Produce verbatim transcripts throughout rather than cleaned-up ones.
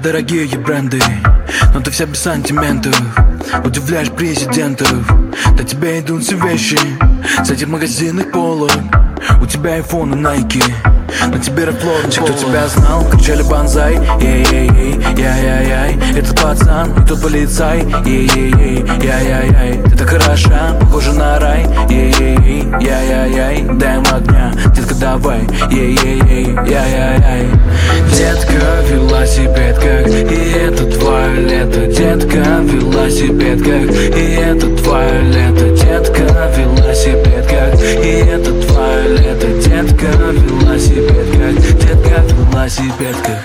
дорогие бренды, но ты вся без сантиментов. Удивляешь президентов, до тебя идут все вещи с этих магазинных полок. У тебя айфон и найки, на тебе рэп-флот. Все, кто тебя знал, кричали банзай. Ей-ей-ей, яй-яй-яй, этот пацан и тот полицай. Ей-ей-ей, яй-яй-яй, ты так хороша, похожа на рай. Ей-ей-ей, яй-яй-яй, дай им огня, детка, давай. Ей-ей-ей, яй-яй-яй. Детка, велосипедка, и это твое лето. Детка, велосипедка, и это твое лето. Детка, велосипедка, и это твое лето. Детка, велосипедка, детка, велосипедка.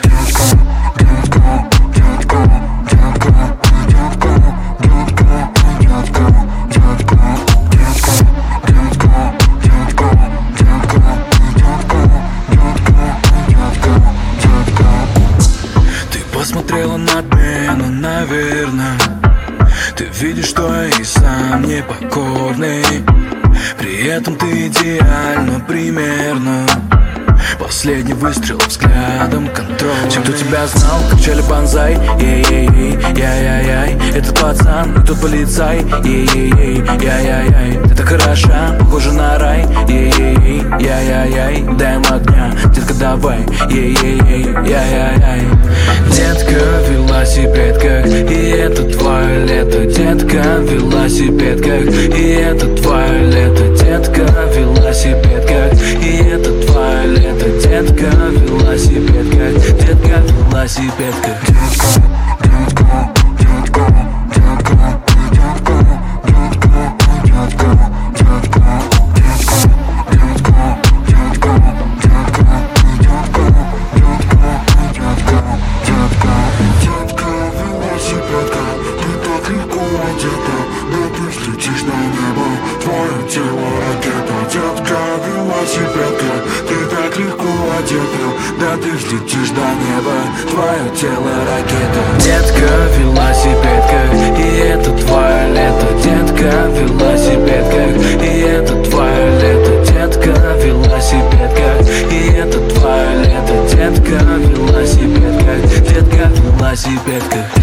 Ты посмотрела надменно, наверное. Ты видишь, что я и сам непокорный. При этом ты идеально примерно. Последний выстрел взглядом контроль. Все, кто тебя знал, кричали банзай. Ей-ей-ей, яй-яй-яй, этот пацан и тот полицай. Ей-ей-ей, яй-яй-яй, ты так хороша, похожа на рай. Ей-ей-ей, яй-яй-яй, дай им огня, детка, давай. Ей-ей-ей, яй-яй-яй. Детка, велосипедка, и это твое лето. Детка, велосипедка, и это твое лето. Детка, велосипедка, и это твое лето. Детка, велосипедка, детка, велосипедка. Детка, детка, детка, детка, детка, детка, детка, детка, детка, детка, детка, детка, детка, детка, велосипедка, ты так легко одета, да ты взлетишь на небо, твое тело ракета. Детка, велосипедка, ты так легко одета, да ты взлетишь до неба, твое тело ракета. Детка, велосипедка, и это твое лето. Детка, велосипедка, и это твое лето. Детка, велосипедка, и это твое лето. Детка, велосипедка, детка, велосипедка.